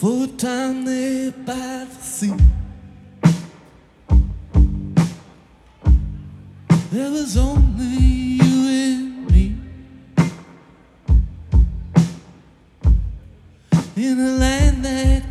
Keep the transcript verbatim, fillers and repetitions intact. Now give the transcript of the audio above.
for a time there by the sea. There was only you and me in a land that